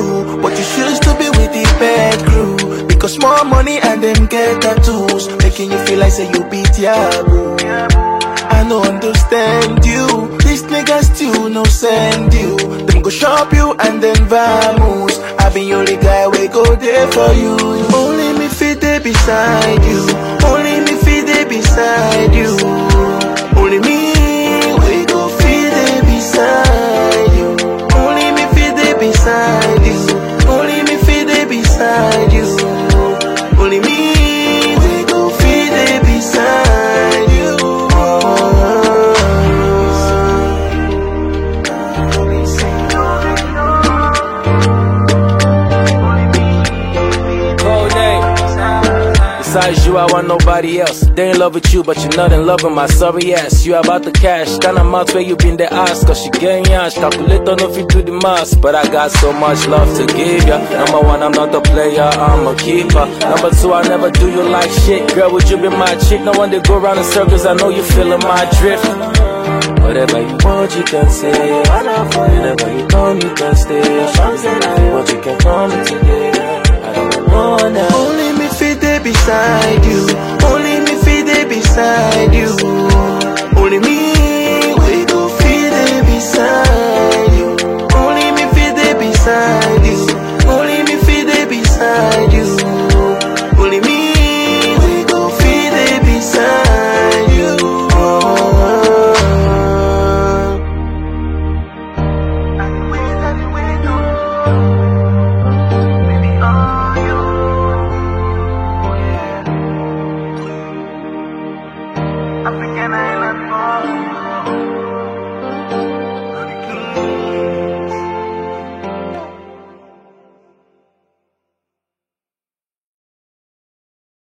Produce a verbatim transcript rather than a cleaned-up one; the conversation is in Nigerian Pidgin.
you, but you choose to be with the bad crew. Because more money and them get tattoos, making you feel like say you beat Yahoo. I don't understand you. These niggas still no send you. Them go shop you and then vamos. I be only guy we go there for you. Only me fit there beside you. Only me fit there beside you. Only me we go fit there beside you. Only me fit there beside you. Only me fit there beside you. Only me we go fit there beside you. Besides you, I want nobody else. They in love with you, but you're not in love with my sorry ass. You about the cash, kind of mouth where you been the ass. Cause she getting yash, calculate on if you do the math. But I got so much love to give ya. Number one, I'm not a player, I'm a keeper. Number two, I never do you like shit. Girl, would you be my chick? No one they go around in circles, I know you feeling my drift. Whatever you want, you can say. Whenever you come, you can stay. If you want, you can come today. I don't wanna. Only me fit there beside you.